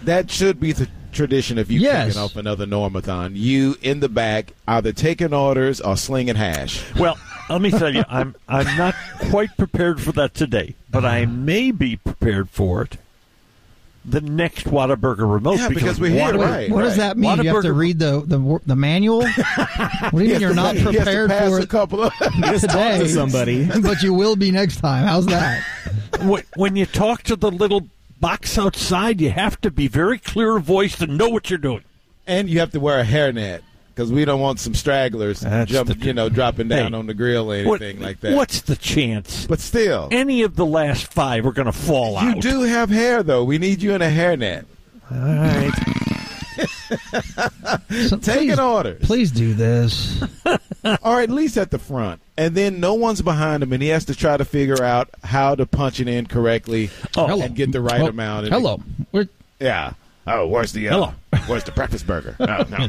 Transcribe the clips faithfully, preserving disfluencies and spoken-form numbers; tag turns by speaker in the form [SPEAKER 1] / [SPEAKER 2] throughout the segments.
[SPEAKER 1] that should be the tradition if you're
[SPEAKER 2] Yes.
[SPEAKER 1] kicking off another Normathon. You in the back, either taking orders or slinging hash.
[SPEAKER 3] Well, let me tell you, I'm I'm not quite prepared for that today, but I may be prepared for it the next Whataburger remote.
[SPEAKER 1] Yeah, because we're here,
[SPEAKER 3] Whataburger-
[SPEAKER 1] right.
[SPEAKER 2] What does that mean? You have to
[SPEAKER 3] Whataburger-
[SPEAKER 2] read the the, the manual? What do you mean you're not
[SPEAKER 1] He has to
[SPEAKER 2] prepared
[SPEAKER 1] pass
[SPEAKER 2] for
[SPEAKER 1] a
[SPEAKER 2] it
[SPEAKER 1] couple of
[SPEAKER 4] Just talk
[SPEAKER 2] today?
[SPEAKER 4] to somebody.
[SPEAKER 2] But you will be next time. How's that?
[SPEAKER 3] when, when you talk to the little box outside, you have to be very clear voiced and know what you're doing.
[SPEAKER 1] And you have to wear a hairnet because we don't want some stragglers
[SPEAKER 3] That's
[SPEAKER 1] jump,
[SPEAKER 3] the-
[SPEAKER 1] you know, dropping down
[SPEAKER 3] Hey,
[SPEAKER 1] on the grill or anything
[SPEAKER 3] What-
[SPEAKER 1] like that.
[SPEAKER 3] What's the chance?
[SPEAKER 1] But still,
[SPEAKER 3] Any of the last five are going to fall
[SPEAKER 1] you
[SPEAKER 3] out.
[SPEAKER 1] do have hair, though. We need you in a hairnet.
[SPEAKER 3] All right.
[SPEAKER 2] So
[SPEAKER 1] Taking
[SPEAKER 2] please,
[SPEAKER 1] orders.
[SPEAKER 2] please do this.
[SPEAKER 1] Or at least at the front. And then no one's behind him, and he has to try to figure out how to punch it in correctly
[SPEAKER 3] Oh,
[SPEAKER 1] and get the right
[SPEAKER 2] Oh,
[SPEAKER 1] amount. And
[SPEAKER 2] hello. We're,
[SPEAKER 1] Yeah. Oh, where's the uh,
[SPEAKER 3] Hello.
[SPEAKER 1] Where's the breakfast burger? Oh, no.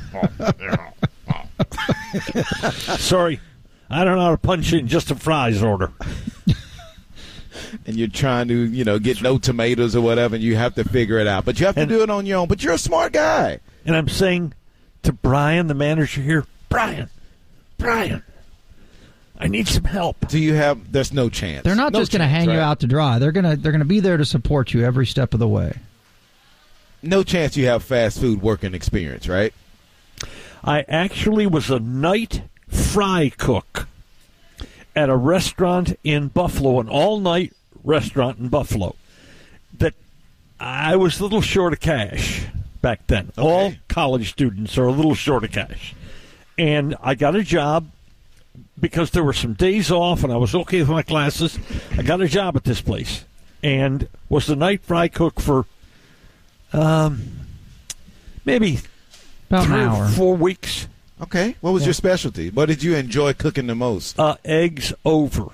[SPEAKER 3] Sorry, I don't know how to punch in just a fries order.
[SPEAKER 1] And you're trying to, you know, get no tomatoes or whatever, and you have to figure it out. But you have to
[SPEAKER 3] And-
[SPEAKER 1] do it on your own. But you're a smart guy.
[SPEAKER 3] And I'm saying to Brian, the manager here, Brian, Brian, I need some help.
[SPEAKER 1] Do you have? There's no chance.
[SPEAKER 2] they're not
[SPEAKER 1] No
[SPEAKER 2] just going to
[SPEAKER 1] chance,
[SPEAKER 2] hang you
[SPEAKER 1] right?
[SPEAKER 2] out to dry. They're going to they're going to be there to support you every step of the way.
[SPEAKER 1] No chance you have fast food working experience, right?
[SPEAKER 3] I actually was a night fry cook at a restaurant in Buffalo, an all-night restaurant in Buffalo. That I was a little short of cash back then. All college students are a little short of cash. And I got a job because there were some days off and I was okay with my classes. I got a job at this place and was the night fry cook for um, maybe
[SPEAKER 2] About
[SPEAKER 3] three
[SPEAKER 2] an
[SPEAKER 3] or
[SPEAKER 2] hour.
[SPEAKER 3] four weeks.
[SPEAKER 1] Okay. What was your specialty? What did you enjoy cooking the most?
[SPEAKER 3] Uh, eggs over.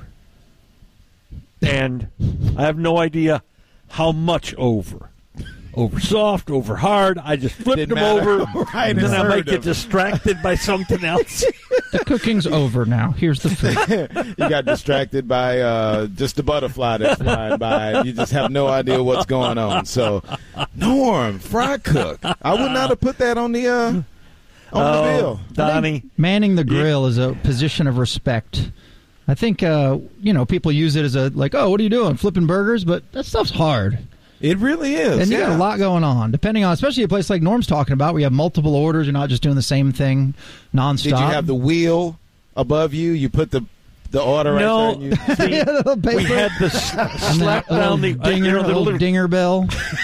[SPEAKER 3] And I have no idea how much over. Over soft, over hard. I just flipped
[SPEAKER 1] Didn't
[SPEAKER 3] them
[SPEAKER 1] matter.
[SPEAKER 3] over.
[SPEAKER 1] Right,
[SPEAKER 3] and then
[SPEAKER 1] it's
[SPEAKER 3] I might
[SPEAKER 1] heard
[SPEAKER 3] get
[SPEAKER 1] of it.
[SPEAKER 3] distracted by something else.
[SPEAKER 2] The cooking's over now. Here's the food.
[SPEAKER 1] You got distracted by uh, just the butterfly that's flying by. You just have no idea what's going on. So, Norm, fry cook. I would not have put that on the uh, on
[SPEAKER 3] oh,
[SPEAKER 1] the bill.
[SPEAKER 3] Donnie.
[SPEAKER 2] Manning the grill is a position of respect. I think uh, you know people use it as a like, oh, what are you doing, flipping burgers? But that stuff's hard,
[SPEAKER 1] It really is.
[SPEAKER 2] and you
[SPEAKER 1] yeah.
[SPEAKER 2] got a lot going on. Depending on, especially a place like Norm's talking about, where you have multiple orders. You're not just doing the same thing nonstop.
[SPEAKER 1] Did you have the wheel above you? You put the the order right
[SPEAKER 3] No.
[SPEAKER 1] there. And you,
[SPEAKER 3] See,
[SPEAKER 2] Yeah, the little paper.
[SPEAKER 3] we had the s-
[SPEAKER 2] And
[SPEAKER 3] slap
[SPEAKER 2] that little
[SPEAKER 3] down the, uh,
[SPEAKER 2] dinger,
[SPEAKER 3] you know, the
[SPEAKER 2] little
[SPEAKER 3] little,
[SPEAKER 2] dinger bell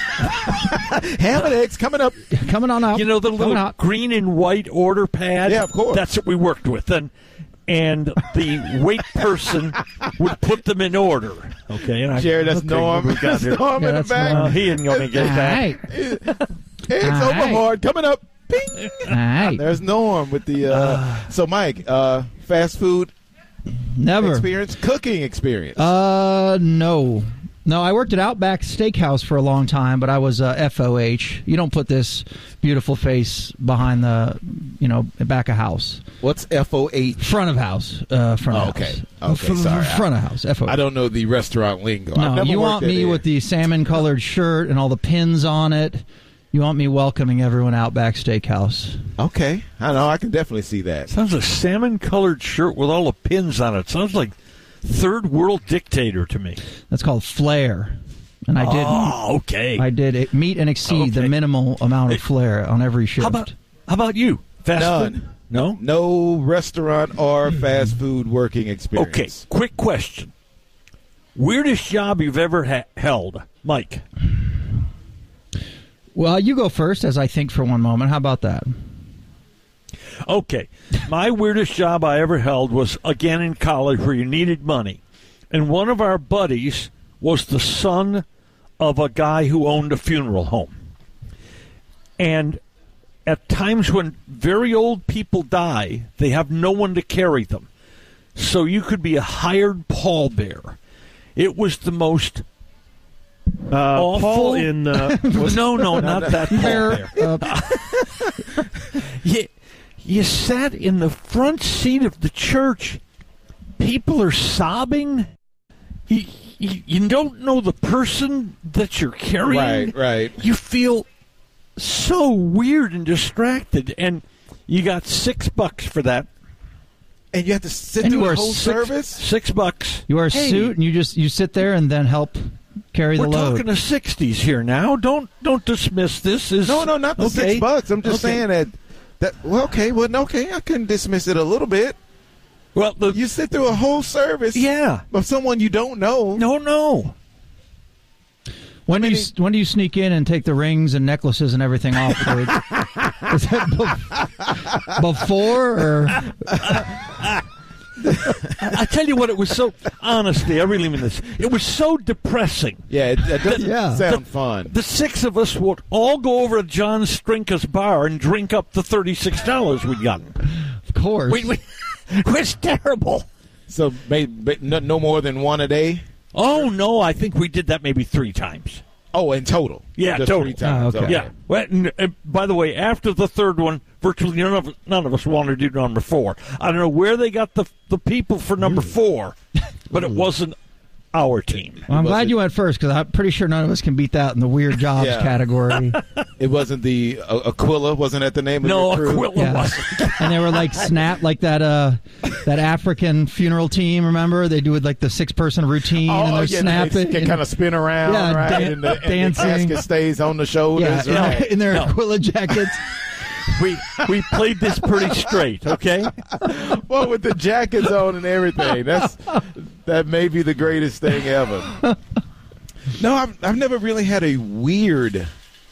[SPEAKER 1] ham and eggs coming up.
[SPEAKER 2] coming on out.
[SPEAKER 3] you know, the
[SPEAKER 2] coming
[SPEAKER 3] little
[SPEAKER 2] out.
[SPEAKER 3] green and white order pad.
[SPEAKER 1] Yeah, of course.
[SPEAKER 3] That's what we worked with. And and the wait person would put them in order. Okay, and I,
[SPEAKER 1] Jared, that's
[SPEAKER 3] okay,
[SPEAKER 1] Norm.
[SPEAKER 3] what we got
[SPEAKER 1] That's
[SPEAKER 3] here?
[SPEAKER 1] Norm
[SPEAKER 2] Yeah,
[SPEAKER 1] in the
[SPEAKER 2] that's
[SPEAKER 1] back.
[SPEAKER 3] Uh, he ain't gonna get
[SPEAKER 2] All
[SPEAKER 3] that.
[SPEAKER 2] right,
[SPEAKER 1] Eggs
[SPEAKER 2] All right.
[SPEAKER 1] overboard coming up. Bing.
[SPEAKER 2] all right.
[SPEAKER 1] There's Norm with the. Uh, so, Mike, uh, fast food
[SPEAKER 2] Never.
[SPEAKER 1] experience, cooking experience.
[SPEAKER 2] Uh, no. No, I worked at Outback Steakhouse for a long time, but I was uh, F O H. You don't put this beautiful face behind the, you know, back of house.
[SPEAKER 1] What's F O H?
[SPEAKER 2] Front of house. Uh, front
[SPEAKER 1] Oh,
[SPEAKER 2] of
[SPEAKER 1] okay.
[SPEAKER 2] house.
[SPEAKER 1] Okay,
[SPEAKER 2] F-
[SPEAKER 1] sorry.
[SPEAKER 2] Front of house. F O H.
[SPEAKER 1] I don't know the restaurant lingo. I've
[SPEAKER 2] No,
[SPEAKER 1] never
[SPEAKER 2] you
[SPEAKER 1] worked
[SPEAKER 2] want
[SPEAKER 1] at
[SPEAKER 2] me
[SPEAKER 1] it.
[SPEAKER 2] with the salmon-colored shirt and all the pins on it. You want me welcoming everyone Outback Steakhouse.
[SPEAKER 1] Okay, I know. I can definitely see that.
[SPEAKER 3] Sounds like a salmon-colored shirt with all the pins on it. Sounds like third world dictator to me.
[SPEAKER 2] That's called flair. And I did
[SPEAKER 3] Oh, okay.
[SPEAKER 2] I did it, meet and exceed the
[SPEAKER 3] Okay.
[SPEAKER 2] minimal amount of flair on every shift.
[SPEAKER 3] How about how about you? Fast
[SPEAKER 1] None.
[SPEAKER 3] food? No.
[SPEAKER 1] No restaurant or fast food working
[SPEAKER 3] Okay.
[SPEAKER 1] experience.
[SPEAKER 3] Quick question: weirdest job you've ever ha- held, Mike?
[SPEAKER 2] Well, you go first as I think for one moment. How about that?
[SPEAKER 3] Okay. My weirdest job I ever held was, again, in college where you needed money. And one of our buddies was the son of a guy who owned a funeral home. And at times when very old people die, they have no one to carry them. So you could be a hired pallbearer. It was the most
[SPEAKER 4] Uh,
[SPEAKER 3] awful.
[SPEAKER 4] Paul in uh, was,
[SPEAKER 3] no, no, not that
[SPEAKER 2] Fair,
[SPEAKER 3] pallbearer.
[SPEAKER 2] uh,
[SPEAKER 3] You, you sat in the front seat of the church. People are sobbing. You, you, you don't know the person that you're carrying.
[SPEAKER 1] Right, right.
[SPEAKER 3] You feel so weird and distracted. And you got six bucks for that.
[SPEAKER 1] And you have to sit
[SPEAKER 2] And you
[SPEAKER 1] through
[SPEAKER 2] wear
[SPEAKER 1] the whole
[SPEAKER 2] six-
[SPEAKER 1] service?
[SPEAKER 3] Six bucks.
[SPEAKER 2] You wear a
[SPEAKER 3] Hey,
[SPEAKER 2] suit and you just you sit there and then help carry
[SPEAKER 3] We're
[SPEAKER 2] the load.
[SPEAKER 3] talking the sixties here now. Don't don't dismiss this. As,
[SPEAKER 1] No, no, not the
[SPEAKER 3] okay.
[SPEAKER 1] six bucks. I'm just
[SPEAKER 3] Okay.
[SPEAKER 1] saying that, that, well, okay, well, okay, I couldn't dismiss it a little bit.
[SPEAKER 3] Well, the,
[SPEAKER 1] You sit through a whole service
[SPEAKER 3] yeah.
[SPEAKER 1] of someone you don't know.
[SPEAKER 3] No, no.
[SPEAKER 2] When do you
[SPEAKER 1] many-
[SPEAKER 2] when do you sneak in and take the rings and necklaces and everything off? Luke? Is that bef- before or
[SPEAKER 3] I tell you what, it was so, honestly, I really mean this. It was so depressing.
[SPEAKER 1] Yeah, it, it doesn't
[SPEAKER 2] Yeah.
[SPEAKER 1] sound fun.
[SPEAKER 3] The six of us would all go over to John Strinka's bar and drink up the thirty-six dollars we'd gotten.
[SPEAKER 2] of course?
[SPEAKER 3] We, we, it was terrible.
[SPEAKER 1] So maybe no, no more than one a day?
[SPEAKER 3] Oh, no, I think we did that maybe three times.
[SPEAKER 1] Oh, in total?
[SPEAKER 3] Yeah,
[SPEAKER 1] Just
[SPEAKER 3] total.
[SPEAKER 1] three times.
[SPEAKER 2] Oh, okay.
[SPEAKER 3] Yeah. Well, and, uh, by the way, after the third one, virtually none of, none of us wanted to do number four. I don't know where they got the the people for number four, but it wasn't our team.
[SPEAKER 2] Well, I'm
[SPEAKER 1] Was
[SPEAKER 2] glad
[SPEAKER 1] it-
[SPEAKER 2] you went first because I'm pretty sure none of us can beat that in the weird jobs
[SPEAKER 1] Yeah.
[SPEAKER 2] category.
[SPEAKER 1] It wasn't the uh, Aquila, wasn't that the name
[SPEAKER 3] No,
[SPEAKER 1] of your crew?
[SPEAKER 3] Aquila
[SPEAKER 2] Yeah.
[SPEAKER 3] wasn't.
[SPEAKER 2] And they were like snap, like that uh, that African funeral team. Remember they do it like the six person routine and
[SPEAKER 1] Oh,
[SPEAKER 2] they're
[SPEAKER 1] yeah,
[SPEAKER 2] snapping.
[SPEAKER 1] they kind of spin around,
[SPEAKER 2] Yeah,
[SPEAKER 1] right?
[SPEAKER 2] dan-
[SPEAKER 1] and, the, and the
[SPEAKER 2] dancing.
[SPEAKER 1] casket stays on the
[SPEAKER 2] yeah,
[SPEAKER 1] shoulders.
[SPEAKER 2] in,
[SPEAKER 1] right?
[SPEAKER 2] in their
[SPEAKER 3] No.
[SPEAKER 2] Aquila jackets.
[SPEAKER 3] We we played this pretty straight, okay?
[SPEAKER 1] Well, with the jackets on and everything. That's that may be the greatest thing ever. No, I've I've never really had a weird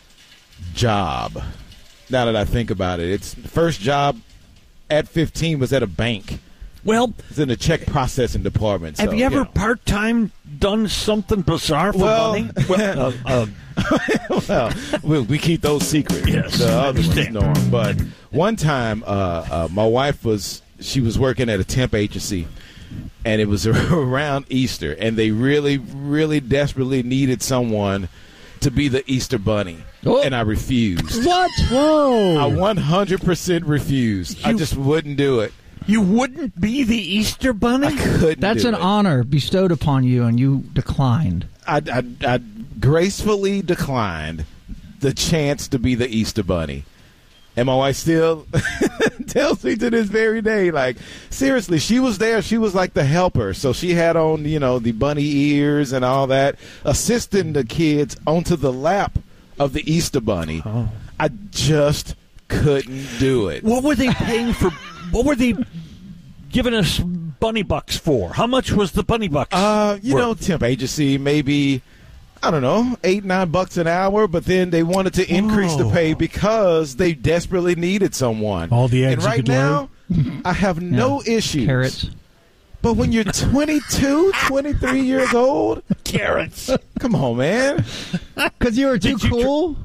[SPEAKER 1] job. Now that I think about it, it's the first job at fifteen was at a bank.
[SPEAKER 3] Well,
[SPEAKER 1] It's in the check processing department.
[SPEAKER 3] have
[SPEAKER 1] so,
[SPEAKER 3] you ever
[SPEAKER 1] know.
[SPEAKER 3] part time done something bizarre for
[SPEAKER 1] Well-
[SPEAKER 3] money? Well, uh, uh,
[SPEAKER 1] well, we, we keep those secrets.
[SPEAKER 3] Yes,
[SPEAKER 1] the
[SPEAKER 3] I
[SPEAKER 1] other ones,
[SPEAKER 3] understand.
[SPEAKER 1] Norm. But one time, uh, uh, my wife was she was working at a temp agency, and it was around Easter, and they really, really desperately needed someone to be the Easter Bunny,
[SPEAKER 2] Oh.
[SPEAKER 1] and I refused.
[SPEAKER 2] What? Whoa!
[SPEAKER 1] I one hundred percent refused. I
[SPEAKER 3] You-
[SPEAKER 1] just wouldn't do it.
[SPEAKER 3] you wouldn't be the Easter Bunny?
[SPEAKER 1] I couldn't.
[SPEAKER 2] That's
[SPEAKER 1] do
[SPEAKER 2] an
[SPEAKER 1] it.
[SPEAKER 2] honor bestowed upon you, and you declined.
[SPEAKER 1] I, I, I gracefully declined the chance to be the Easter Bunny. And my wife still tells me to this very day, like, seriously, she was there. She was like the helper. So she had on, you know, the bunny ears and all that, assisting the kids onto the lap of the Easter Bunny.
[SPEAKER 3] Oh.
[SPEAKER 1] I just couldn't do it.
[SPEAKER 3] What were they paying for? What were they giving us bunny bucks for? How much was the bunny bucks?
[SPEAKER 1] Uh, you
[SPEAKER 3] worth?
[SPEAKER 1] know, temp agency, maybe, I don't know, eight, nine bucks an hour, but then they wanted to increase the
[SPEAKER 3] Oh.
[SPEAKER 1] pay because they desperately needed someone.
[SPEAKER 4] All the eggs
[SPEAKER 1] And
[SPEAKER 4] you
[SPEAKER 1] right
[SPEAKER 4] could
[SPEAKER 1] now, I have no
[SPEAKER 2] Yeah.
[SPEAKER 1] issues.
[SPEAKER 2] Carrots.
[SPEAKER 1] But when you're twenty-two, twenty-three years old,
[SPEAKER 3] carrots.
[SPEAKER 1] come on, man.
[SPEAKER 2] Because you were too
[SPEAKER 3] Did you tr-
[SPEAKER 2] cool?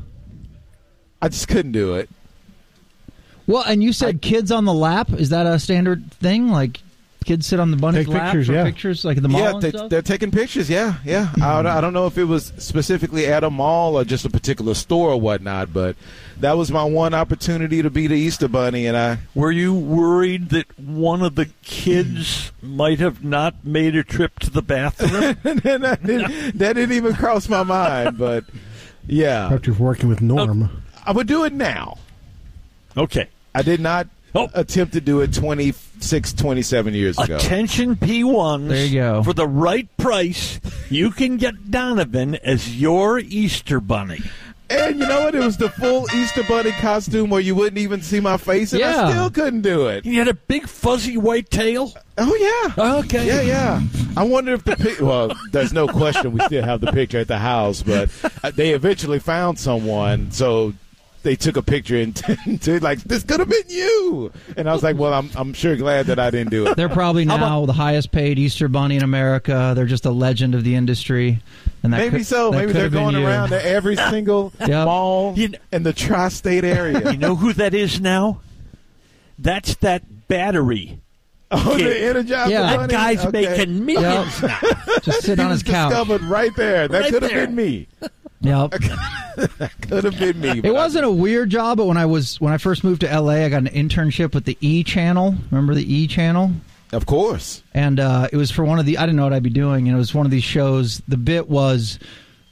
[SPEAKER 1] I just couldn't do it.
[SPEAKER 2] Well, and you said kids on the lap. Is that a standard thing? Like kids sit on the bunny's
[SPEAKER 4] Take
[SPEAKER 2] lap
[SPEAKER 4] pictures,
[SPEAKER 2] for
[SPEAKER 4] yeah.
[SPEAKER 2] pictures, like at the mall
[SPEAKER 1] Yeah,
[SPEAKER 2] and
[SPEAKER 1] they,
[SPEAKER 2] stuff?
[SPEAKER 1] they're taking pictures. Yeah, yeah. I, I don't know if it was specifically at a mall or just a particular store or whatnot, but that was my one opportunity to be the Easter Bunny, and I
[SPEAKER 3] Were you worried that one of the kids might have not made a trip to the bathroom?
[SPEAKER 1] And that, didn't, that didn't even cross my mind, but yeah,
[SPEAKER 4] After working with Norm.
[SPEAKER 1] I would do it now.
[SPEAKER 3] Okay.
[SPEAKER 1] I did not
[SPEAKER 3] Oh.
[SPEAKER 1] attempt to do it twenty-six, twenty-seven years ago.
[SPEAKER 3] Attention P ones.
[SPEAKER 2] There you go.
[SPEAKER 3] For the right price, you can get Donovan as your Easter Bunny.
[SPEAKER 1] And you know what? It was the full Easter Bunny costume where you wouldn't even see my face, and
[SPEAKER 2] Yeah.
[SPEAKER 1] I still couldn't do it.
[SPEAKER 3] He had a big fuzzy white tail.
[SPEAKER 1] Oh, yeah.
[SPEAKER 3] Okay.
[SPEAKER 1] Yeah, yeah. I wonder if the pic- well, there's no question we still have the picture at the house, but uh, they eventually found someone, so they took a picture and to like, this could have been you. And I was like, well, I'm I'm sure glad that I didn't do it.
[SPEAKER 2] They're probably
[SPEAKER 3] How
[SPEAKER 2] now the highest paid Easter bunny in America. They're just a legend of the industry. And that
[SPEAKER 1] Maybe
[SPEAKER 2] could-
[SPEAKER 1] so.
[SPEAKER 2] that
[SPEAKER 1] Maybe
[SPEAKER 2] could
[SPEAKER 1] they're
[SPEAKER 2] have been
[SPEAKER 1] going
[SPEAKER 2] you.
[SPEAKER 1] around to every single
[SPEAKER 2] Yep.
[SPEAKER 1] mall
[SPEAKER 3] You kn-
[SPEAKER 1] in the tri-state area.
[SPEAKER 3] You know who that is now? That's that battery.
[SPEAKER 1] Oh,
[SPEAKER 3] kid.
[SPEAKER 1] the Energizer
[SPEAKER 2] Yeah.
[SPEAKER 3] That
[SPEAKER 1] Bunny?
[SPEAKER 3] guy's
[SPEAKER 1] Okay.
[SPEAKER 3] making millions now.
[SPEAKER 2] Just sit
[SPEAKER 1] He
[SPEAKER 2] on
[SPEAKER 1] was
[SPEAKER 2] his couch.
[SPEAKER 1] discovered right there. That
[SPEAKER 3] Right
[SPEAKER 1] could have
[SPEAKER 3] there.
[SPEAKER 1] been me.
[SPEAKER 2] Yep.
[SPEAKER 1] Could have been me.
[SPEAKER 2] It wasn't a weird job, but when I was when I first moved to L A, I got an internship with the E Channel. Remember the E Channel?
[SPEAKER 1] Of course.
[SPEAKER 2] And uh, it was for one of the I didn't know what I'd be doing, and it was one of these shows. The bit was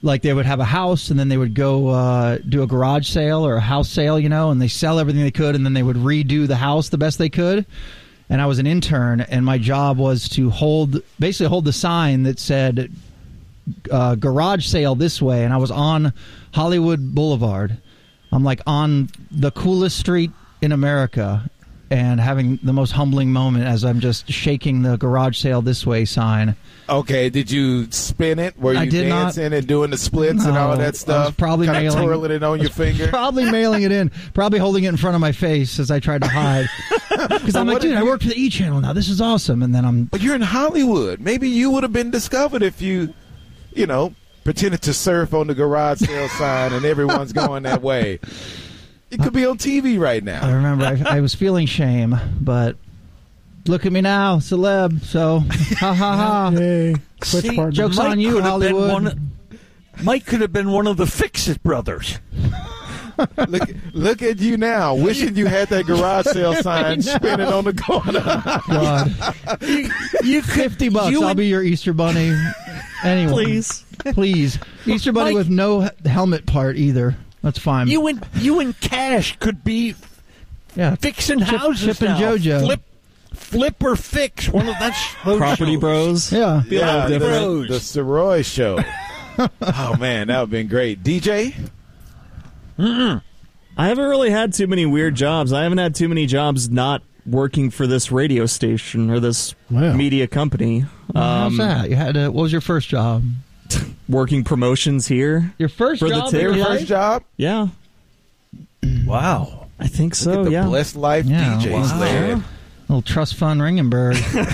[SPEAKER 2] like they would have a house and then they would go uh, do a garage sale or a house sale, you know, and they sell everything they could and then they would redo the house the best they could. And I was an intern, and my job was to hold, basically hold the sign that said uh, garage sale this way, and I was on Hollywood Boulevard. I'm like on the coolest street in America and having the most humbling moment as I'm just shaking the garage sale this way sign.
[SPEAKER 1] Okay, did you spin it? Were you
[SPEAKER 2] I did
[SPEAKER 1] dancing
[SPEAKER 2] not,
[SPEAKER 1] and doing the splits
[SPEAKER 2] no,
[SPEAKER 1] and all that
[SPEAKER 2] I was
[SPEAKER 1] stuff?
[SPEAKER 2] probably
[SPEAKER 1] kind of
[SPEAKER 2] mailing,
[SPEAKER 1] twirling it on your finger?
[SPEAKER 2] Probably mailing it in. Probably holding it in front of my face as I tried to hide. Because I'm like, dude, I work for the E! Channel now. This is awesome. And then I'm...
[SPEAKER 1] But you're in Hollywood. Maybe you would have been discovered if you, you know, pretended to surf on the garage sale sign and everyone's going that way. It could be on T V right now.
[SPEAKER 2] I remember I, I was feeling shame, but look at me now, celeb. So, ha ha ha.
[SPEAKER 4] Hey, switch
[SPEAKER 3] See,
[SPEAKER 4] partner.
[SPEAKER 2] Joke's
[SPEAKER 3] Mike
[SPEAKER 2] on you,
[SPEAKER 3] could have been
[SPEAKER 2] Hollywood.
[SPEAKER 3] one- Mike could have been one of the Fix-It brothers.
[SPEAKER 1] Look, look at you now, wishing you had that garage sale sign spinning on the corner.
[SPEAKER 2] God.
[SPEAKER 3] You, you could,
[SPEAKER 2] fifty bucks.
[SPEAKER 3] you
[SPEAKER 2] I'll
[SPEAKER 3] and-
[SPEAKER 2] be your Easter bunny. Anyone.
[SPEAKER 5] Please.
[SPEAKER 2] Please. Easter bunny
[SPEAKER 3] Mike-
[SPEAKER 2] with no he- helmet part either. That's fine.
[SPEAKER 3] You and you and Cash could be
[SPEAKER 2] yeah.
[SPEAKER 3] fixing
[SPEAKER 2] Chip-
[SPEAKER 3] houses
[SPEAKER 2] Chip and
[SPEAKER 3] now.
[SPEAKER 2] JoJo.
[SPEAKER 3] Flip, flip or fix. One of that's those
[SPEAKER 5] Property
[SPEAKER 3] shows.
[SPEAKER 5] Bros.
[SPEAKER 2] Yeah.
[SPEAKER 1] Yeah, the,
[SPEAKER 3] Bros.
[SPEAKER 1] the Soroy show. Oh, man, that would have been great. D J?
[SPEAKER 5] I haven't really had too many weird jobs. I haven't had too many jobs not working for this radio station or this
[SPEAKER 4] Wow.
[SPEAKER 5] media company.
[SPEAKER 2] How's
[SPEAKER 5] Um,
[SPEAKER 2] that? You had to, what was your first job?
[SPEAKER 5] working promotions here.
[SPEAKER 2] Your first
[SPEAKER 5] For the
[SPEAKER 2] job?
[SPEAKER 5] tip.
[SPEAKER 2] in
[SPEAKER 1] Your
[SPEAKER 2] your
[SPEAKER 1] first
[SPEAKER 2] life?
[SPEAKER 1] job?
[SPEAKER 5] Yeah,
[SPEAKER 3] Wow.
[SPEAKER 5] I think
[SPEAKER 1] Look
[SPEAKER 5] so.
[SPEAKER 1] at the
[SPEAKER 5] Yeah.
[SPEAKER 1] blessed life
[SPEAKER 2] Yeah,
[SPEAKER 1] D J's
[SPEAKER 2] wow.
[SPEAKER 1] led.
[SPEAKER 2] Little trust fund Ringenberg.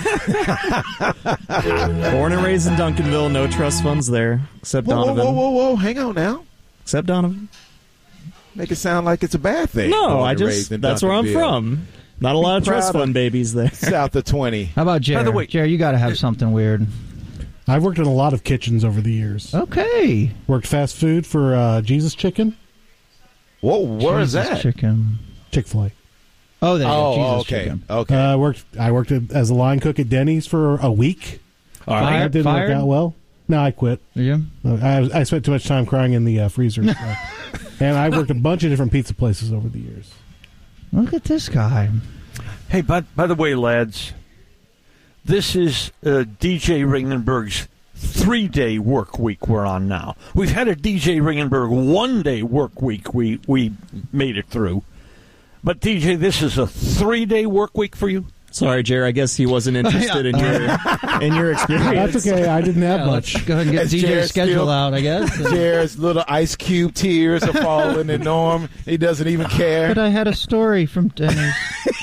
[SPEAKER 5] Born and raised in Duncanville, no trust funds there, except
[SPEAKER 1] Whoa, whoa,
[SPEAKER 5] Donovan.
[SPEAKER 1] whoa, whoa, whoa. Hang on now.
[SPEAKER 5] Except Donovan.
[SPEAKER 1] Make it sound like it's a bad thing.
[SPEAKER 5] No,
[SPEAKER 1] Born
[SPEAKER 5] I
[SPEAKER 1] and
[SPEAKER 5] just
[SPEAKER 1] raised in
[SPEAKER 5] that's where I'm
[SPEAKER 1] Duncanville.
[SPEAKER 5] from. Not a lot of
[SPEAKER 1] proud
[SPEAKER 5] trust
[SPEAKER 1] of-
[SPEAKER 5] fund babies there.
[SPEAKER 1] South of twenty.
[SPEAKER 2] How about Jerry?
[SPEAKER 3] By the way-
[SPEAKER 2] Jerry, you got to have something weird.
[SPEAKER 4] I've worked in a lot of kitchens over the years.
[SPEAKER 2] Okay.
[SPEAKER 4] Worked fast food for uh, Jesus Chicken,
[SPEAKER 1] Whoa, where is
[SPEAKER 2] Jesus
[SPEAKER 1] that?
[SPEAKER 2] Chicken.
[SPEAKER 4] Chick-fil-A.
[SPEAKER 2] Oh, there you go.
[SPEAKER 1] Oh,
[SPEAKER 2] Jesus
[SPEAKER 1] okay.
[SPEAKER 2] Chicken.
[SPEAKER 1] Okay.
[SPEAKER 4] Uh, worked. I worked as a line cook at Denny's for a week.
[SPEAKER 3] All right.
[SPEAKER 2] Fired?
[SPEAKER 4] That didn't
[SPEAKER 2] Fired?
[SPEAKER 4] work out well. No, I quit.
[SPEAKER 2] Yeah.
[SPEAKER 4] I, I spent too much time crying in the uh, freezer. So. And I worked a bunch of different pizza places over the years.
[SPEAKER 2] Look at this guy.
[SPEAKER 3] Hey, by, by the way, lads, this is uh, D J Ringenberg's three-day work week we're on now. We've had a D J Ringenberg one-day work week we, we made it through. But, D J, this is a three-day work week for you?
[SPEAKER 5] Sorry, Jerry. I guess he wasn't interested in your in your experience.
[SPEAKER 4] That's okay. I didn't have
[SPEAKER 2] Yeah,
[SPEAKER 4] much.
[SPEAKER 2] let's go ahead and get
[SPEAKER 1] As
[SPEAKER 2] D J's
[SPEAKER 1] Jared
[SPEAKER 2] schedule
[SPEAKER 1] still-
[SPEAKER 2] out, I guess.
[SPEAKER 1] Jared's little ice cube tears are falling, and Norm, he doesn't even care.
[SPEAKER 2] But I had a story from Denny's.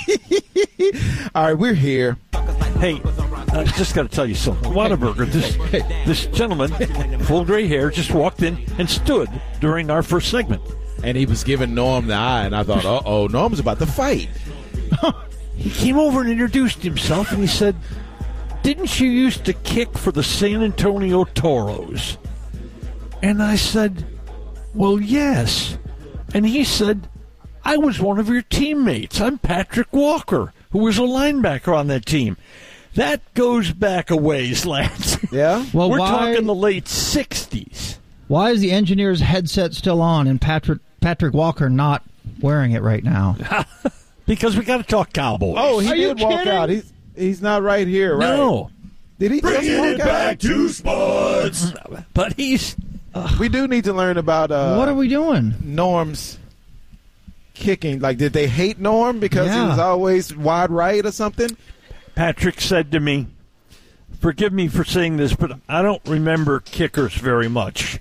[SPEAKER 1] All right, we're here.
[SPEAKER 3] Hey, I just got to tell you something. Whataburger, this this gentleman, full gray hair, just walked in and stood during our first segment.
[SPEAKER 1] And he was giving Norm the eye, and I thought, uh-oh, Norm's about to fight.
[SPEAKER 3] He came over and introduced himself, and he said, "Didn't you used to kick for the San Antonio Toros?" And I said, "Well, yes." And he said, "I was one of your teammates. I'm Patrick Walker, who was a linebacker on that team." That goes back a ways, lads.
[SPEAKER 1] Yeah?
[SPEAKER 2] Well,
[SPEAKER 3] We're
[SPEAKER 2] why,
[SPEAKER 3] talking the late sixties.
[SPEAKER 2] why is the engineer's headset still on and Patrick Patrick Walker not wearing it right now?
[SPEAKER 3] Because we got to talk Cowboys.
[SPEAKER 1] Oh, he
[SPEAKER 2] Are you
[SPEAKER 1] did walk
[SPEAKER 2] kidding?
[SPEAKER 1] out. He's he's not right here, right?
[SPEAKER 3] no.
[SPEAKER 1] Did he just walk out?
[SPEAKER 6] to sports.
[SPEAKER 3] But he's...
[SPEAKER 1] We do need to learn about uh,
[SPEAKER 2] what are we doing?
[SPEAKER 1] Norm's kicking. Like, did they hate Norm because he
[SPEAKER 2] Yeah.
[SPEAKER 1] was always wide right or something?
[SPEAKER 3] Patrick said to me, forgive me for saying this, but I don't remember kickers very much.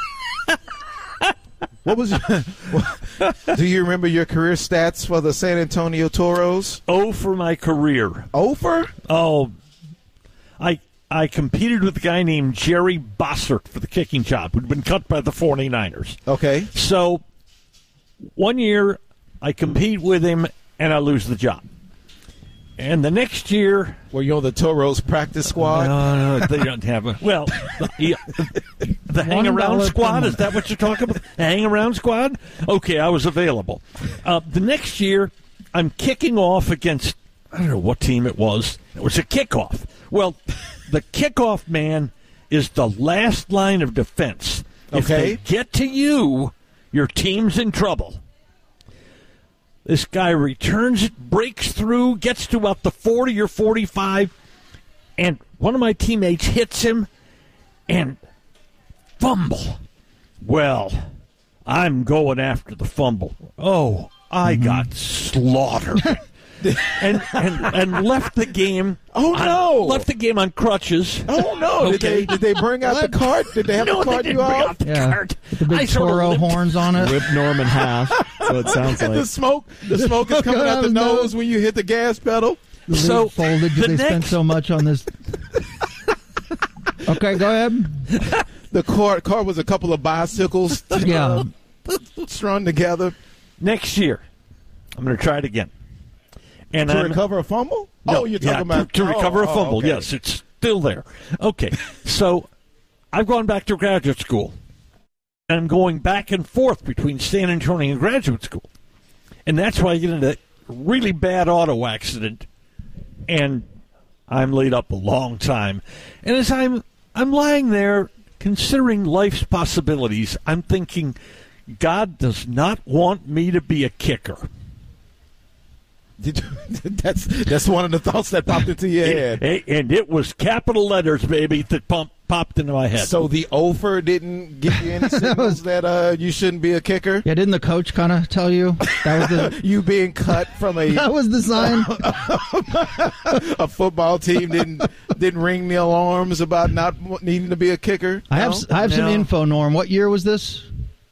[SPEAKER 1] What was? Do you remember your career stats for the San Antonio Toros?
[SPEAKER 3] Oh, for my career.
[SPEAKER 1] Over?
[SPEAKER 3] Oh, I I competed with a guy named Jerry Bossert for the kicking job, who'd been cut by the 49ers.
[SPEAKER 1] Okay.
[SPEAKER 3] So one year I compete with him and I lose the job. And the next year...
[SPEAKER 1] Were you on the Toros practice squad?
[SPEAKER 3] No, no, they don't have a... Well, the, the hang-around squad, is that what you're talking about? The hang-around squad? Okay, I was available. Uh, the next year, I'm kicking off against, I don't know what team it was. It was a kickoff. Well, the kickoff man is the last line of defense. If
[SPEAKER 1] Okay.
[SPEAKER 3] they get to you, your team's in trouble. This guy returns it, breaks through, gets to about the forty or forty-five, and one of my teammates hits him and fumble. Well, I'm going after the fumble. Oh, I
[SPEAKER 1] Mm-hmm.
[SPEAKER 3] got slaughtered. and, and and left the game.
[SPEAKER 1] Oh,
[SPEAKER 3] on-
[SPEAKER 1] no.
[SPEAKER 3] left the game on crutches.
[SPEAKER 1] Oh no! Did
[SPEAKER 3] Okay.
[SPEAKER 1] they did they bring out the cart? Did they have
[SPEAKER 3] No,
[SPEAKER 1] the
[SPEAKER 3] they
[SPEAKER 1] cart
[SPEAKER 3] didn't
[SPEAKER 1] you
[SPEAKER 3] bring
[SPEAKER 1] off?
[SPEAKER 3] out the
[SPEAKER 2] Yeah.
[SPEAKER 3] cart.
[SPEAKER 2] With the
[SPEAKER 3] I
[SPEAKER 2] big
[SPEAKER 3] sort of
[SPEAKER 2] Toro
[SPEAKER 3] limped-
[SPEAKER 2] horns on it.
[SPEAKER 5] Rip Norm in half. So it sounds
[SPEAKER 1] And the
[SPEAKER 5] like.
[SPEAKER 1] smoke, the smoke is coming
[SPEAKER 2] Coming
[SPEAKER 1] out
[SPEAKER 2] out
[SPEAKER 1] the
[SPEAKER 2] his
[SPEAKER 1] nose
[SPEAKER 2] nose.
[SPEAKER 1] when you hit the gas pedal.
[SPEAKER 2] The lid
[SPEAKER 3] So,
[SPEAKER 2] folded
[SPEAKER 3] the
[SPEAKER 2] because they spent
[SPEAKER 3] next-
[SPEAKER 2] so much on this. Okay, go ahead.
[SPEAKER 1] The car car was a couple of bicycles,
[SPEAKER 2] Yeah.
[SPEAKER 1] strung together
[SPEAKER 3] Next year, I'm going to try it again. And
[SPEAKER 1] to
[SPEAKER 3] I'm,
[SPEAKER 1] recover a fumble.
[SPEAKER 3] No,
[SPEAKER 1] oh, you're
[SPEAKER 3] yeah,
[SPEAKER 1] talking about
[SPEAKER 3] to, to recover
[SPEAKER 1] oh,
[SPEAKER 3] a fumble.
[SPEAKER 1] Oh, okay.
[SPEAKER 3] Yes, it's still there. Okay, so I've gone back to graduate school. And I'm going back and forth between San Antonio and graduate school. And that's why I get into a really bad auto accident. And I'm laid up a long time. And as I'm I'm lying there considering life's possibilities, I'm thinking, God does not want me to be a kicker.
[SPEAKER 1] Did you, that's that's one of the thoughts that popped into your head.
[SPEAKER 3] And, and it was capital letters, baby, that pump, popped into my head.
[SPEAKER 1] So the offer didn't give you any signals that uh, you shouldn't be a kicker.
[SPEAKER 2] Yeah, didn't the coach kind of tell you that was the
[SPEAKER 1] You being cut from a
[SPEAKER 2] that was the sign?
[SPEAKER 1] a football team didn't didn't ring the alarms about not needing to be a kicker.
[SPEAKER 2] I have
[SPEAKER 1] No?
[SPEAKER 2] I have some
[SPEAKER 3] No.
[SPEAKER 2] info, Norm. What year was this?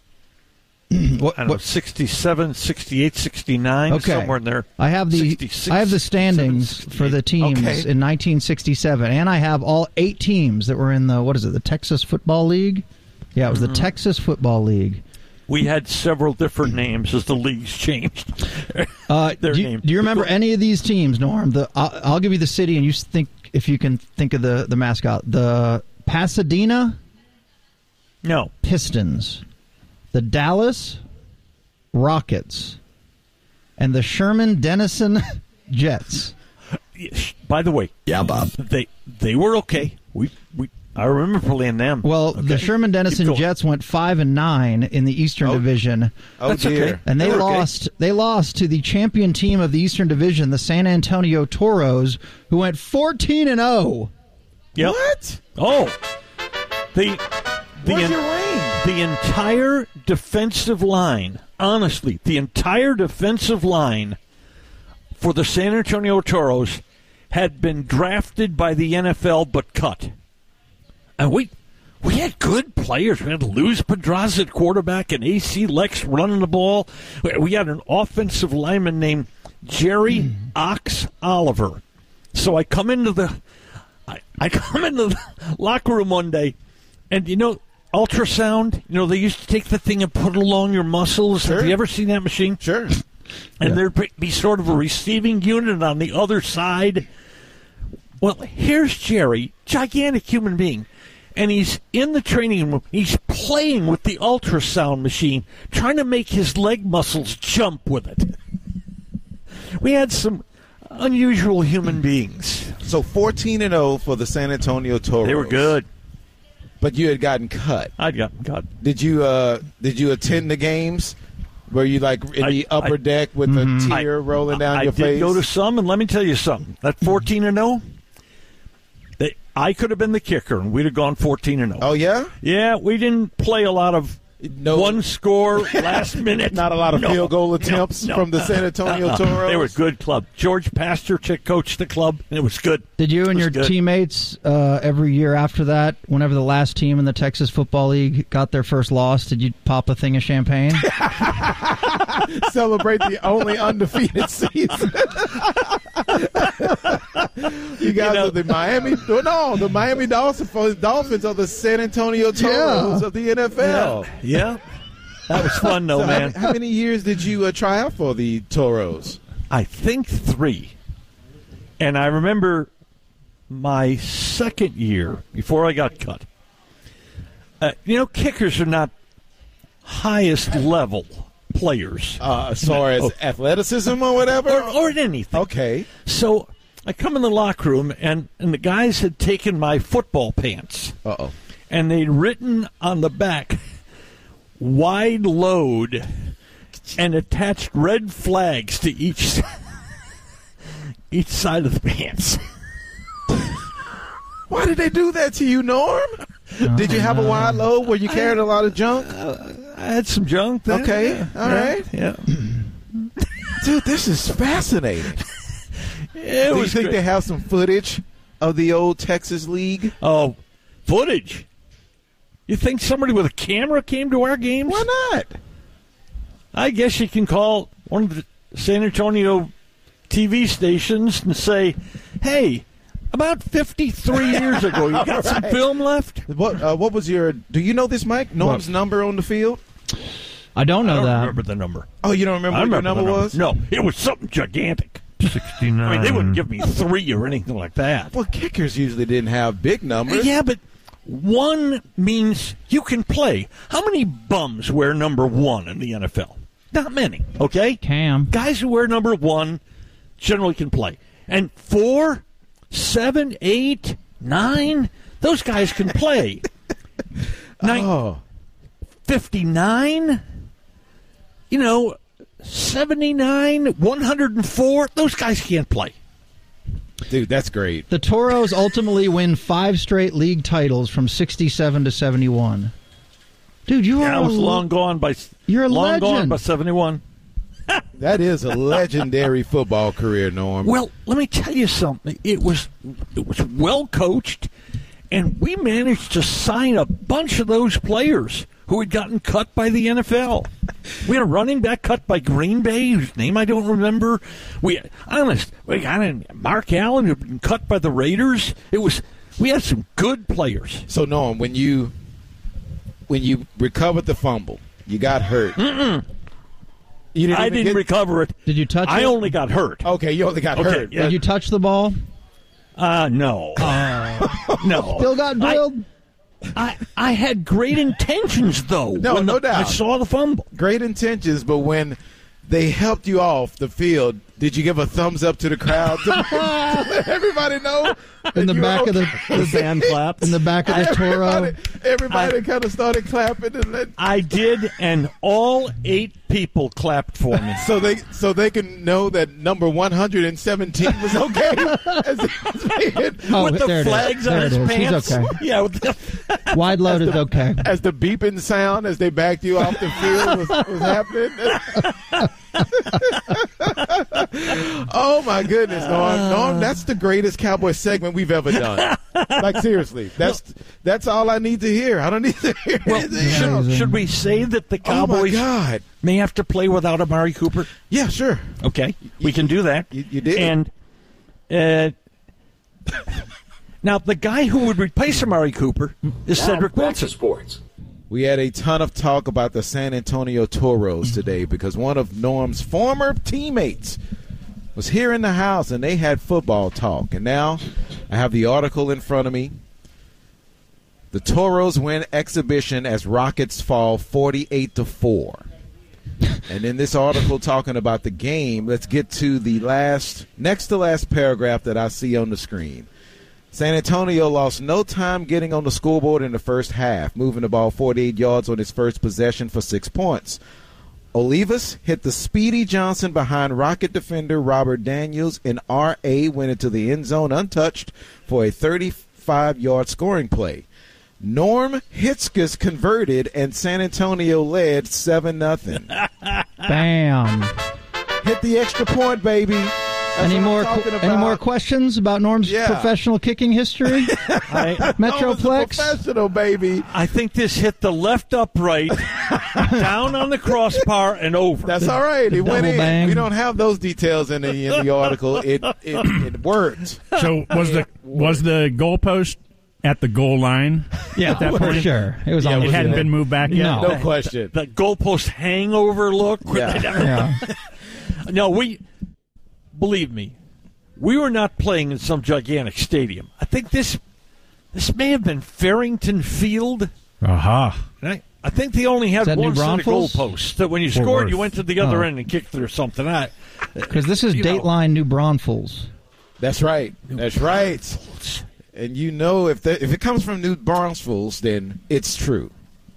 [SPEAKER 2] what,
[SPEAKER 3] I don't know,
[SPEAKER 2] what-
[SPEAKER 3] sixty-seven, sixty-eight, sixty-nine,
[SPEAKER 2] Okay.
[SPEAKER 3] somewhere in there.
[SPEAKER 2] I have the
[SPEAKER 3] sixty-six,
[SPEAKER 2] I have the standings
[SPEAKER 3] sixty-seven,
[SPEAKER 2] for the teams
[SPEAKER 1] Okay.
[SPEAKER 2] in nineteen sixty-seven, and I have all eight teams that were in the what is it, the Texas Football League? Yeah, it was
[SPEAKER 3] Mm-hmm.
[SPEAKER 2] the Texas Football League.
[SPEAKER 3] We had several different names as the leagues changed.
[SPEAKER 2] Uh,
[SPEAKER 3] Their
[SPEAKER 2] do, you,
[SPEAKER 3] name.
[SPEAKER 2] do you remember any of these teams, Norm? The I'll, I'll give you the city, and you think if you can think of the the mascot. The Pasadena
[SPEAKER 3] No.
[SPEAKER 2] Pistons, the Dallas Rockets, and the Sherman Denison Jets.
[SPEAKER 3] By the way,
[SPEAKER 5] Yeah, Bob.
[SPEAKER 3] they they were okay. We we I remember playing them.
[SPEAKER 2] Well, the
[SPEAKER 3] Okay.
[SPEAKER 2] Sherman
[SPEAKER 3] Keep
[SPEAKER 2] Denison
[SPEAKER 3] going.
[SPEAKER 2] Jets went five and nine in the Eastern
[SPEAKER 1] Oh.
[SPEAKER 2] Division,
[SPEAKER 1] Oh
[SPEAKER 3] That's
[SPEAKER 1] dear.
[SPEAKER 3] okay.
[SPEAKER 2] and they
[SPEAKER 3] They were okay.
[SPEAKER 2] lost. They lost to the champion team of the Eastern Division, the San Antonio Toros, who went fourteen and zero.
[SPEAKER 3] Yep.
[SPEAKER 1] What?
[SPEAKER 3] Oh, the the
[SPEAKER 1] Where's
[SPEAKER 3] en-
[SPEAKER 1] your ring?
[SPEAKER 3] the entire defensive line. Honestly, the entire defensive line for the San Antonio Toros had been drafted by the N F L but cut. And we we had good players. We had Luz Pedraza at quarterback and A C Lex running the ball. We- We had an offensive lineman named Jerry Ox Oliver. So I come into the I, I come into the locker room one day, and you know, ultrasound, you know, they used to take the thing and put it along your muscles.
[SPEAKER 1] Sure.
[SPEAKER 3] Have you ever seen that machine?
[SPEAKER 1] Sure.
[SPEAKER 3] And there'd be sort of a receiving unit on the other side. Well, here's Jerry, gigantic human being, and he's in the training room. He's playing with the ultrasound machine, trying to make his leg muscles jump with it. We had some unusual human beings.
[SPEAKER 1] So fourteen and zero for the San Antonio Toros.
[SPEAKER 3] They were good.
[SPEAKER 1] but you had gotten cut.
[SPEAKER 3] I'd got cut.
[SPEAKER 1] Did you uh did you attend the games? Were you like in
[SPEAKER 3] I-
[SPEAKER 1] the upper
[SPEAKER 3] I-
[SPEAKER 1] deck with the tear rolling down
[SPEAKER 3] I
[SPEAKER 1] your
[SPEAKER 3] did
[SPEAKER 1] face?
[SPEAKER 3] go to some, and let me tell you something. That fourteen and zero, they I could have been the kicker, and we'd have gone fourteen and zero.
[SPEAKER 1] Oh yeah,
[SPEAKER 3] Yeah, we didn't play a lot of
[SPEAKER 1] no,
[SPEAKER 3] one score last minute.
[SPEAKER 1] not a lot of
[SPEAKER 3] No,
[SPEAKER 1] field goal
[SPEAKER 3] no,
[SPEAKER 1] attempts
[SPEAKER 3] no.
[SPEAKER 1] from the San Antonio
[SPEAKER 3] Uh-uh.
[SPEAKER 1] Toros.
[SPEAKER 3] They were a good club. George Pastor ch- coached the club, and it was good.
[SPEAKER 2] Did you and
[SPEAKER 3] It was
[SPEAKER 2] your
[SPEAKER 3] good.
[SPEAKER 2] teammates uh, every year after that, whenever the last team in the Texas Football League got their first loss, did you pop a thing of champagne?
[SPEAKER 1] Celebrate the only undefeated season. you guys
[SPEAKER 3] know-
[SPEAKER 1] are the Miami. No, the Miami Dolphins. Dolphins are the San Antonio Toros
[SPEAKER 2] Yeah.
[SPEAKER 1] of the N F L.
[SPEAKER 3] Yeah, that was fun, though,
[SPEAKER 1] So how,
[SPEAKER 3] man.
[SPEAKER 1] how many years did you uh, try out for the Toros?
[SPEAKER 3] I think three. And I remember my second year before I got cut. Uh, you know, kickers are not highest level players
[SPEAKER 1] Uh, as far as
[SPEAKER 3] Oh.
[SPEAKER 1] athleticism or whatever.
[SPEAKER 3] or, or in anything.
[SPEAKER 1] Okay.
[SPEAKER 3] So I come in the locker room, and, and the guys had taken my football pants,
[SPEAKER 1] Uh oh.
[SPEAKER 3] and they'd written on the back wide load and attached red flags to each each side of the pants.
[SPEAKER 1] Why did they do that to you, Norm?
[SPEAKER 2] Oh,
[SPEAKER 1] did you have a
[SPEAKER 2] no.
[SPEAKER 1] wide load where you carried a lot of junk?
[SPEAKER 3] I had some junk there.
[SPEAKER 1] Okay,
[SPEAKER 3] yeah,
[SPEAKER 1] all
[SPEAKER 3] yeah,
[SPEAKER 1] right.
[SPEAKER 3] Yeah.
[SPEAKER 1] Dude, this is fascinating.
[SPEAKER 3] It
[SPEAKER 1] Do you
[SPEAKER 3] was
[SPEAKER 1] think
[SPEAKER 3] great.
[SPEAKER 1] they have some footage of the old Texas League?
[SPEAKER 3] Oh, footage. You think somebody with a camera came to our games?
[SPEAKER 1] Why not?
[SPEAKER 3] I guess you can call one of the San Antonio T V stations and say, hey, about fifty-three years ago, you got some
[SPEAKER 1] Right.
[SPEAKER 3] film left?
[SPEAKER 1] What uh, What was your? Do you know this, Mike? Norm's number on the field?
[SPEAKER 2] I don't know
[SPEAKER 3] I don't
[SPEAKER 2] that.
[SPEAKER 3] remember the number.
[SPEAKER 1] Oh, you don't remember
[SPEAKER 3] I
[SPEAKER 1] what
[SPEAKER 3] remember
[SPEAKER 1] your number,
[SPEAKER 3] the number
[SPEAKER 1] was?
[SPEAKER 3] No, it was something gigantic.
[SPEAKER 6] sixty-nine.
[SPEAKER 3] I mean, they wouldn't give me three or anything like that.
[SPEAKER 1] Well, kickers usually didn't have big numbers.
[SPEAKER 3] Yeah, but one means you can play. How many bums wear number one in the N F L? Not many, okay?
[SPEAKER 2] Cam.
[SPEAKER 3] Guys who wear number one generally can play. And four, seven, eight, nine, those guys can play. Nine,
[SPEAKER 1] Oh,
[SPEAKER 3] fifty-nine, you know, seventy-nine, one hundred four, those guys can't play.
[SPEAKER 1] dude, that's great.
[SPEAKER 2] The Toros ultimately win five straight league titles from sixty-seven to seventy-one. Dude, you are
[SPEAKER 3] Yeah, I was
[SPEAKER 2] a,
[SPEAKER 3] long gone by
[SPEAKER 2] You're a
[SPEAKER 3] long gone
[SPEAKER 2] legend.
[SPEAKER 3] by seventy-one.
[SPEAKER 1] That is a legendary football career, Norm.
[SPEAKER 3] Well, let me tell you something. It was it was well coached, and we managed to sign a bunch of those players who had gotten cut by the N F L. We had a running back cut by Green Bay, whose name I don't remember. We honest, we got in Mark Allen, who had been cut by the Raiders. It was we had some good players.
[SPEAKER 1] So, Norm, when you when you recovered the fumble, you got hurt.
[SPEAKER 3] Mm-mm.
[SPEAKER 1] You didn't
[SPEAKER 3] I
[SPEAKER 1] even
[SPEAKER 3] didn't
[SPEAKER 1] get-
[SPEAKER 3] recover it.
[SPEAKER 2] Did you touch
[SPEAKER 3] I
[SPEAKER 2] it?
[SPEAKER 3] only got hurt.
[SPEAKER 1] Okay, you only got
[SPEAKER 3] Okay,
[SPEAKER 1] hurt.
[SPEAKER 3] yeah.
[SPEAKER 2] Did you touch the ball?
[SPEAKER 3] Uh, no. no.
[SPEAKER 2] Still got
[SPEAKER 3] I-
[SPEAKER 2] drilled?
[SPEAKER 3] I, I had great intentions, though.
[SPEAKER 1] No,
[SPEAKER 3] when
[SPEAKER 1] no
[SPEAKER 3] the-
[SPEAKER 1] doubt.
[SPEAKER 3] I saw the fumble.
[SPEAKER 1] Great intentions, but when they helped you off the field, did you give a thumbs up to the crowd to, to let everybody know?
[SPEAKER 2] In the
[SPEAKER 1] that you
[SPEAKER 2] back
[SPEAKER 1] were
[SPEAKER 2] of the,
[SPEAKER 1] okay?
[SPEAKER 5] The band clapped.
[SPEAKER 2] in the back of the Toro.
[SPEAKER 1] Everybody, everybody kind of started clapping, and let,
[SPEAKER 3] I did, and all eight people clapped for me.
[SPEAKER 1] so they so they can know that number one hundred seventeen was okay. As he was being-
[SPEAKER 2] Oh,
[SPEAKER 3] with the
[SPEAKER 2] there it is.
[SPEAKER 3] flags
[SPEAKER 2] There
[SPEAKER 3] on
[SPEAKER 2] it
[SPEAKER 3] his
[SPEAKER 2] is. He's
[SPEAKER 3] pants.
[SPEAKER 2] okay.
[SPEAKER 3] Yeah, with the,
[SPEAKER 2] Wide load is okay.
[SPEAKER 1] as the beeping sound as they backed you off the field was, was happening. Oh my goodness, Norm! Norm, that's the greatest Cowboy segment we've ever done. Like seriously, that's that's all I need to hear. I don't need to hear
[SPEAKER 3] well,
[SPEAKER 1] anything
[SPEAKER 3] should,
[SPEAKER 1] else.
[SPEAKER 3] should we say that the
[SPEAKER 1] Oh my
[SPEAKER 3] Cowboys
[SPEAKER 1] God!
[SPEAKER 3] may have to play without Amari Cooper?
[SPEAKER 1] Yeah, sure.
[SPEAKER 3] Okay, we can do that.
[SPEAKER 1] You, you did.
[SPEAKER 3] And uh, now the guy who would replace Amari Cooper is Cedric Wilson.
[SPEAKER 7] Sports.
[SPEAKER 1] We had a ton of talk about the San Antonio Toros today because one of Norm's former teammates was here in the house and they had football talk. And now I have the article in front of me. The Toros win exhibition as Rockets fall forty-eight to four. And in this article talking about the game, let's get to the last, next to last paragraph that I see on the screen. San Antonio lost no time getting on the scoreboard in the first half, moving the ball forty-eight yards on its first possession for six points. Olivas hit the Speedy Johnson behind Rocket defender Robert Daniels, and R A went into the end zone untouched for a thirty-five-yard scoring play. Norm Hitzges converted, and San Antonio led seven nothing.
[SPEAKER 2] Bam.
[SPEAKER 1] Hit the extra point, baby. That's
[SPEAKER 2] Any
[SPEAKER 1] what I'm
[SPEAKER 2] more
[SPEAKER 1] talking
[SPEAKER 2] any
[SPEAKER 1] about.
[SPEAKER 2] more questions about Norm's
[SPEAKER 1] Yeah.
[SPEAKER 2] professional kicking history?
[SPEAKER 3] I,
[SPEAKER 1] Norm's a
[SPEAKER 2] Metroplex?
[SPEAKER 1] professional, baby.
[SPEAKER 3] I think this hit the left upright, down on the crossbar, and over.
[SPEAKER 1] That's all right. It went
[SPEAKER 2] double
[SPEAKER 1] in.
[SPEAKER 2] bang.
[SPEAKER 1] We don't have those details in the in the article. It it, it worked.
[SPEAKER 6] So was the was the goalpost at the goal line?
[SPEAKER 2] Yeah,
[SPEAKER 6] that
[SPEAKER 2] for
[SPEAKER 6] point?
[SPEAKER 2] sure. It was
[SPEAKER 1] Yeah,
[SPEAKER 2] on
[SPEAKER 6] It
[SPEAKER 2] the
[SPEAKER 6] hadn't
[SPEAKER 2] field.
[SPEAKER 6] been moved back yet.
[SPEAKER 2] No.
[SPEAKER 1] No question.
[SPEAKER 3] The goalpost hangover look.
[SPEAKER 1] Yeah.
[SPEAKER 2] Yeah.
[SPEAKER 3] No, we believe me, we were not playing in some gigantic stadium. I think this this may have been Farrington Field.
[SPEAKER 6] Aha.
[SPEAKER 3] And I, I think they only had
[SPEAKER 2] Is that
[SPEAKER 3] one
[SPEAKER 2] New
[SPEAKER 3] set of
[SPEAKER 2] Braunfels?
[SPEAKER 3] goalposts. That when you
[SPEAKER 6] Fort
[SPEAKER 3] scored,
[SPEAKER 6] Worth.
[SPEAKER 3] you went to the other
[SPEAKER 2] Oh.
[SPEAKER 3] end and kicked it or something. I,
[SPEAKER 2] Because this is
[SPEAKER 3] You know.
[SPEAKER 2] Dateline New Braunfels.
[SPEAKER 1] That's right. That's right. And you know if the, if it comes from New Braunfels, then it's true.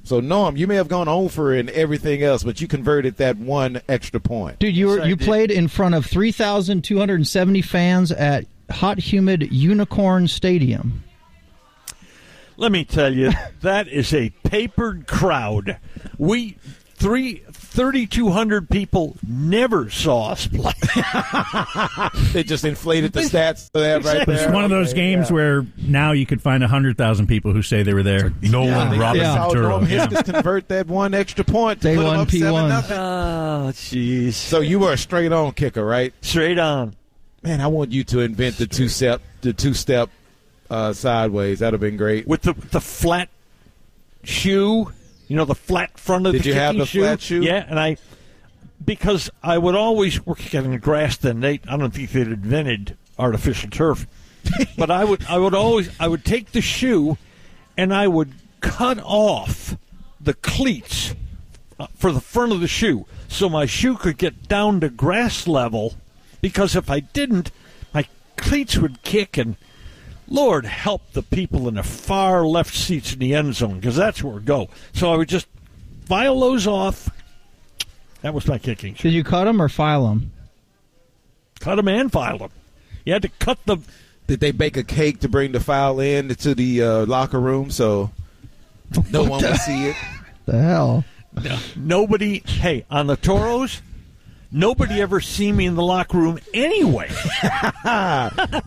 [SPEAKER 1] So, Norm, you may have gone over in everything else, but you converted that one extra point.
[SPEAKER 2] Dude, you were,
[SPEAKER 3] Yes, I
[SPEAKER 2] you
[SPEAKER 3] did.
[SPEAKER 2] played in front of three thousand two hundred seventy fans at hot, humid Unicorn Stadium.
[SPEAKER 3] Let me tell you, that is a papered crowd. We three thirty-two hundred people never saw us play.
[SPEAKER 1] They just inflated the stats for that right
[SPEAKER 6] It's
[SPEAKER 1] there.
[SPEAKER 6] one of those
[SPEAKER 1] Okay,
[SPEAKER 6] games
[SPEAKER 1] yeah.
[SPEAKER 6] where now you could find one hundred thousand people who say they were there. No
[SPEAKER 1] Yeah,
[SPEAKER 6] one Robin
[SPEAKER 2] yeah.
[SPEAKER 1] saw Norm
[SPEAKER 6] Ventura. Yeah.
[SPEAKER 1] Hiskins convert that one extra point. to
[SPEAKER 2] Day
[SPEAKER 1] put him
[SPEAKER 2] one,
[SPEAKER 1] up
[SPEAKER 2] P one.
[SPEAKER 1] seven nothing.
[SPEAKER 3] Oh, jeez.
[SPEAKER 1] So you were a straight on kicker, right?
[SPEAKER 3] Straight on.
[SPEAKER 1] Man, I want you to invent the two step, the two step uh, sideways. That'd have been great.
[SPEAKER 3] With the the flat shoe, you know, the flat front of
[SPEAKER 1] Did
[SPEAKER 3] the
[SPEAKER 1] you have
[SPEAKER 3] kicking
[SPEAKER 1] the
[SPEAKER 3] shoe.
[SPEAKER 1] flat shoe?
[SPEAKER 3] Yeah, and I because I would always work in the grass. Then they, I don't think they'd invented artificial turf, but I would I would always I would take the shoe, and I would cut off the cleats uh, for the front of the shoe, so my shoe could get down to grass level. Because if I didn't, my cleats would kick, and Lord help the people in the far left seats in the end zone, because that's where it go. So I would just file those off. That was my kicking.
[SPEAKER 2] Did you cut them or file them?
[SPEAKER 3] Cut them and file them. You had to cut the.
[SPEAKER 1] Did they bake a cake to bring the file in to the uh, locker room so no one would see it?
[SPEAKER 2] The hell?
[SPEAKER 3] Nobody. Hey, on the Toros, nobody ever see me in the locker room anyway.